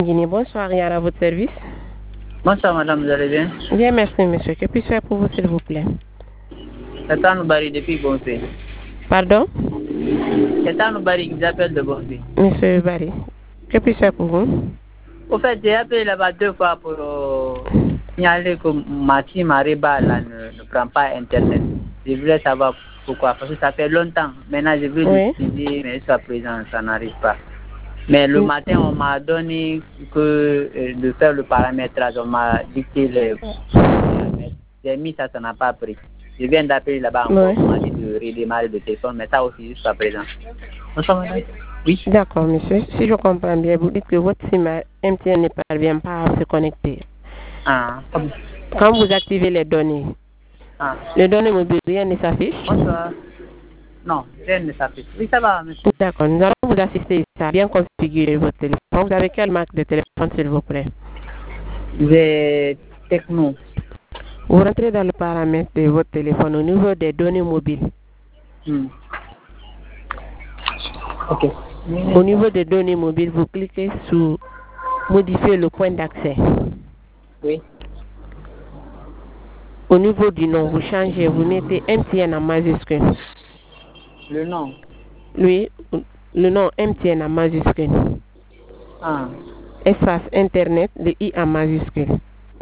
Guinée, bonsoir, Yara, à votre service. Bonsoir madame, vous allez bien? Bien, merci monsieur. Que puis-je faire pour vous, s'il vous plaît? C'est un Bari depuis Bonfé. Pardon? C'est un Bari qui vous appelle de Bonfé. Monsieur Barry, que puis-je faire pour vous? Au fait, j'ai appelé là-bas 2 fois pour signaler que ma team Mariba là, ne prend pas Internet. Je voulais savoir pourquoi, parce que ça fait longtemps. Maintenant, je veux l'utiliser, mais jusqu'à présent, ça n'arrive pas. Mais le matin, on m'a donné que de faire le paramétrage, on m'a dicté les paramètres. J'ai mis ça, ça n'a pas pris. Je viens d'appeler là-bas encore, on m'a dit de redémarrer le téléphone, mais ça aussi jusqu'à présent. Bonsoir, madame. Oui. D'accord, monsieur. Si je comprends bien, vous dites que votre SIM MTN ne parvient pas à se connecter. Ah. Quand vous activez les données, les données mobiles, rien ne s'affiche? Bonsoir. Non, rien ne s'affiche. Oui, ça va, monsieur. D'accord, nous allons vous assister à bien configurer votre téléphone. Vous avez quelle marque de téléphone, s'il vous plaît? J'ai Techno. Vous rentrez dans le paramètre de votre téléphone au niveau des données mobiles. Ok. Au niveau des données mobiles, vous cliquez sur modifier le point d'accès. Oui. Au niveau du nom, vous changez, vous mettez MTN en majuscule. Le nom? Oui, le nom MTN en majuscule. Espace Internet, le I en majuscule.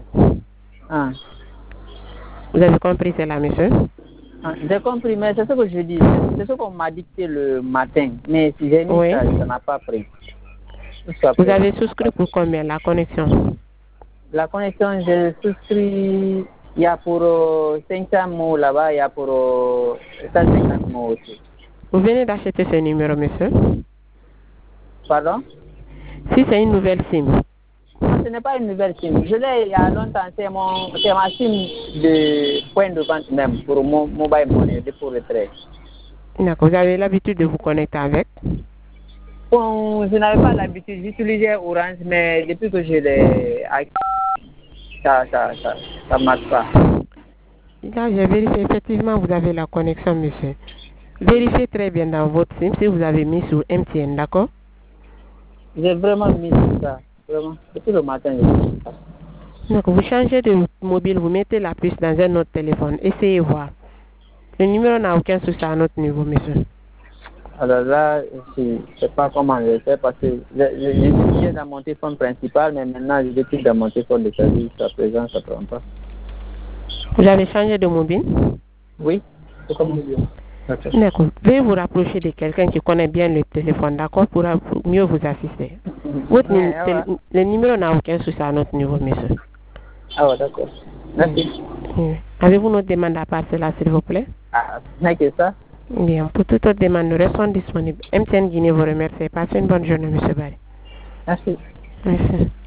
Vous avez compris cela, monsieur? J'ai compris, mais c'est ce que je dis. C'est ce qu'on m'a dicté le matin. Mais si j'ai mis ça, ça n'a pas pris. Vous avez souscrit pour combien la connexion? La connexion, j'ai souscrit, il y a pour 500 mots là-bas, il y a pour 150 mots aussi. Vous venez d'acheter ce numéro, monsieur? Pardon? Si c'est une nouvelle SIM. Non, ce n'est pas une nouvelle SIM. Je l'ai il y a longtemps, c'est ma SIM de point de vente même, pour mon mobile money, pour le trait. D'accord, vous avez l'habitude de vous connecter avec? Bon, je n'avais pas l'habitude, j'utilisais Orange, mais depuis que je l'ai acquis, ça ne marche pas. Là, j'ai vérifié, effectivement, vous avez la connexion, monsieur. Vérifiez très bien dans votre SIM si vous avez mis sur MTN, d'accord? J'ai vraiment mis sur ça, vraiment. Depuis le matin, j'ai mis ça. Donc, vous changez de mobile, vous mettez la puce dans un autre téléphone. Essayez voir. Le numéro n'a aucun souci à notre niveau, monsieur. Alors là, je ne sais pas comment je fais parce que j'ai dans mon téléphone principal, mais maintenant, je décide dans mon téléphone de service. À présent, ça ne prend pas. Vous avez changé de mobile? Oui, c'est comme vous dire. D'accord. Veuillez vous rapprocher de quelqu'un qui connaît bien le téléphone, d'accord, pour mieux vous assister. Le numéro n'a aucun souci à notre niveau, monsieur. Ah ouais, d'accord. Merci. Avez-vous notre demande à part cela, s'il vous plaît? N'est que ça. Bien, pour toute autre demande, nous restons disponibles. MTN Guinée vous remercie. Passez une bonne journée, monsieur Barry. Merci. Merci.